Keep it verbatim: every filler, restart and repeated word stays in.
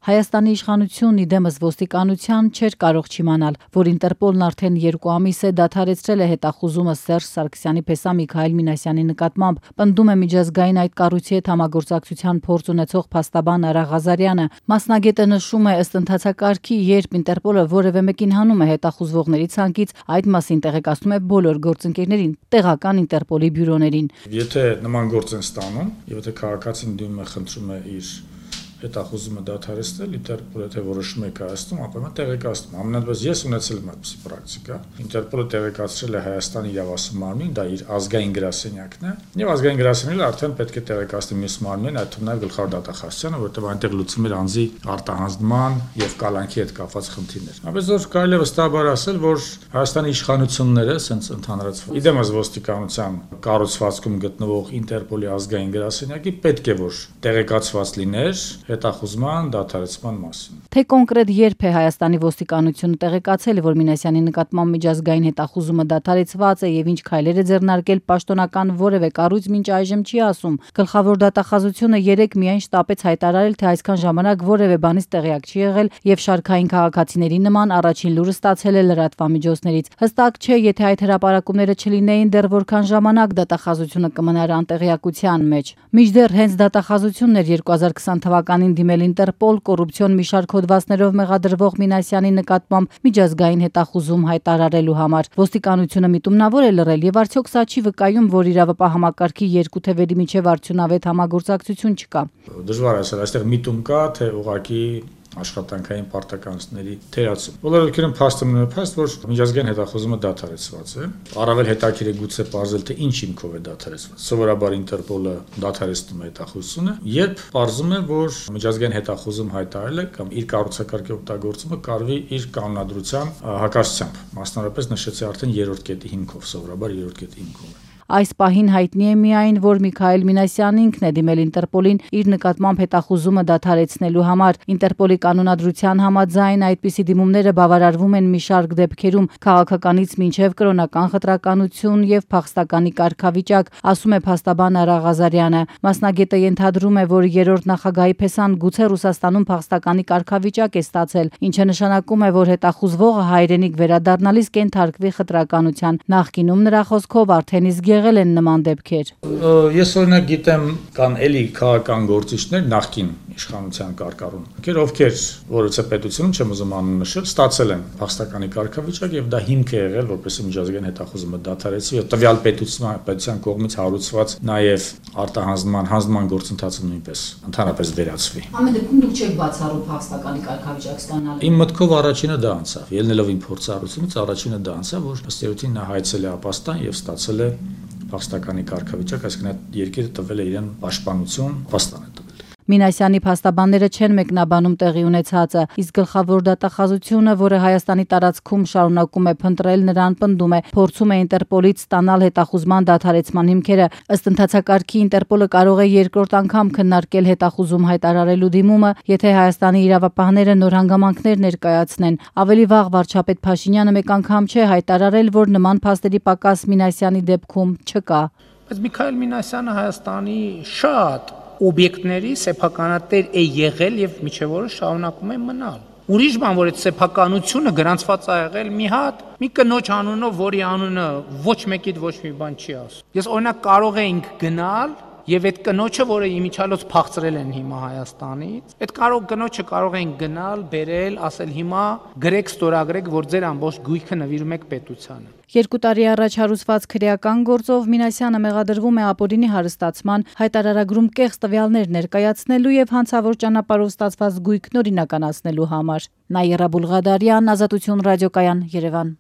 Հայաստանի իշխանությունն իդեմս ոստիկանության չէր կարող չիմանալ, որ Ինտերպոլն արդեն երկու ամիս է դադարեցրել է հետախուզումը Սերժ Սարգսյանի պես Միքայել Մինասյանի նկատմամբ, պնդում է միջազգային այդ կառույցի հետ համագործակցության փորձ ունեցող փաստաբան Արա Ղազարյանը։ Մասնագետը նշում է, ըստ ընթացակարգի, երբ Ինտերպոլը որևէ մեկին հանում է հետախուզվողների ցանկից, այդ մասին տեղեկացնում է բոլոր գործընկերներին, տեղական Ինտերպոլի բյուրոներին։ Եթե նման գործ են ստանում, եւ եթե քաղաքացին դիմում է, խնդրում է իր հետախուզումը դադարեցնել, Ինտերպոլը թե որոշում է կայացնում, ապա նա տեղեկացնում։ Ամենատեղից ես ունեցել եմ այդպիսի պրակտիկա։ Ինտերպոլը տեղեկացրել է Հայաստանի իրավասու մարմին, դա իր ազգային գրասենյակն է, եւ ազգային գրասենյակը արդեն պետք է տեղեկացնի մյուս մարմինին, այդ թվում նաեւ գլխավոր դատախազությանը, որտեղ այնտեղ լուծում էր անձի արտահանձնման եւ կալանքի հետ կապված խնդիրներ։ Այնպես որ կարելի է վստահաբար ասել, որ Հայաստանի իշխանությունները, ասենց ընդհանրացված, իդեմս ոստիկանության կառուցվածքում գտնվող Ինտերպոլի ազգային գրասենյակի պետք է որ տեղեկացված լիներ հետախուզման դադարեցման մասին։ Թե կոնկրետ երբ է Հայաստանի ոստիկանությունը տեղեկացել, որ Մինասյանի նկատմամբ միջազգային հետախուզումը դադարեցված է եւ ինչ քայլեր է ձեռնարկել պաշտոնական որևէ կառույց, մինչ այժմ չի ասում։ Գլխավոր դատախազությունը երեկ միայն շտապեց հայտարարել, թե այսքան ժամանակ որևէ բանից տեղյակ չի եղել եւ շարքային քաղաքացիների նման առաջին լուրը ստացել է լրատվամիջոցներից։ Հստակ չէ, եթե այդ հրապարակումները չլինեին, դեռ որքան ժամանակ դատախազությունը կմնար անտեղյակության մեջ։ Մինչդեռ հենց դատախազությունն էր երկու հազար քսան թվականին դիմել Ինտերպոլ կոռուպցիոն մի շարք հոդվածներով մեղադրվող Մինասյանի նկատմամբ միջազգային հետախուզում հայտարարելու համար։ Ոստիկանությունը միտումնավոր է լռել եւ արդյոք սա չի վկայում, որ իրավապահ համակարգի երկու թևերի միջև արդյունավետ համագործակցություն չկա։ Դժվար է ասել, այստեղ միտում կա, թե ուղղակի աշխատանքային պարտականությունների թերացում։ Բոլոր ովքեր փաստը մնում է փաստ, որ միջազգային հետախուզումը դադարեցված է։ Առավել հետաքրքիր է գուցե պարզել, թե ինչ հիմքով է դադարեցված։ Սովորաբար Ինտերպոլը դադարեցնում է հետախուզությունը, երբ պարզում է, որ միջազգային հետախուզում հայտարարել է կամ իր կառուցակարգի օգտագործումը կարվի իր կանոնադրության հակասությամբ։ Մասնավորապես նշեցի արդեն երրորդ կետի հիմքով, սովորաբար երրորդ կետի հիմքով։ Այս պահին հայտնի է միայն, որ Միքայել Մինասյանն ինքն է դիմել Ինտերպոլին իր նկատմամբ հետախուզումը դադարեցնելու համար։ Ինտերպոլի կանոնադրության համաձայն այդպիսի դիմումները բավարարվում են մի շարք դեպքերում քաղաքականից մինչև կրոնական խտրականություն եւ փախստականի կարգավիճակ, ասում է փաստաբան Արա Ղազարյանը։ Մասնագետը ենթադրում է, որ երրորդ նախագահի փեսան գուցե Ռուսաստանում փախստականի կարգավիճակ է ստացել, ինչը նշանակում է, որ հետախուզվողը հայրենիք վերադառնալիս կենթարկվի խտրականության։ Նախկինում նրա խոսքով արդեն իսկ եղել են նման դեպքեր։ Ես օրինակ գիտեմ կան էլի քաղաքական գործիչներ նախկին իշխանության կարգառուն, ովքեր ովքեր որոցե պետությունում չեմ ուզում անուն նշել, ստացել են փախստականի կարգավիճակ եւ դա հիմք է եղել, որպեսզի միջազգային հետախուզումը դադարեցվի եւ տվյալ պետության պետության կողմից հարուցված նաեւ արտահանձնման հանձնման գործընթացը նույնպես ընդհանրապես վերացվի։ Ամեն դեպքում դուք չեք բացառում փախստականի կարգավիճակ ստանալու։ Իմ մտքով առաջինը դա անցավ, ելնելով իմ փորձառությունից առաջինը դա անցավ, որ ըստ էության նա հայցել է Ապաստան եւ ստացել է փախստականի կարգավիճակ, այսինքն այդ երկիրը տվել է իրեն պաշտպանություն, Ապաստան է տվել։ Մինասյանի փաստաբանները չեն մեկնաբանում տեղի ունեցածը, իսկ գլխավոր դատախազությունը, որը Հայաստանի տարածքում շարունակում է փնտրել նրան, պնդում է, փորձում է Ինտերպոլից ստանալ հետախուզման դադարեցման հիմքերը։ Ըստ ընթացակարգի Ինտերպոլը կարող է երկրորդ անգամ քննարկել հետախուզում հայտարարելու դիմումը, եթե Հայաստանի իրավապահները նոր հանգամանքներ ներկայացնեն։ Ավելի վաղ վարչապետ Փաշինյանը մեկ անգամ չէ հայտարարել, որ նման փաստերի պակաս Մինասյանի դեպքում չկա։ Բայց Միքայել Մինասյանը Հայաստանի շատ օբյեկտների սեփականատեր է եղել եւ միջև օրը շարունակում է մնալ։ Ուրիշ բան, որ այդ սեփականությունը գրանցված է եղել մի հատ, մի կնոջ անունով, որի անունը ոչ մեկիդ ոչ մի բան չի ասում։ Ես օրինակ կարող էինք գնալ եւ այդ կնոջը, որը իմիջիալոց փախցրել են հիմա Հայաստանից, այդ կարող կնոջը կարող են գնալ, բերել, ասել հիմա գրեք, ստորագրեք, որ ձեր ամբողջ գույքը նվիրում եք պետությանը։ Երկու տարի առաջ հարուցված քրեական գործով Մինասյանը մեղադրվում է ապօրինի հարստացման, հայտարարագրում կեղծ տվյալներ ներկայացնելու եւ հանցավոր ճանապարհով ստացված գույքն օրինականացնելու համար։ Նաիրա Բուլղադարյան, Ազատություն ռադիոկայան, Երևան։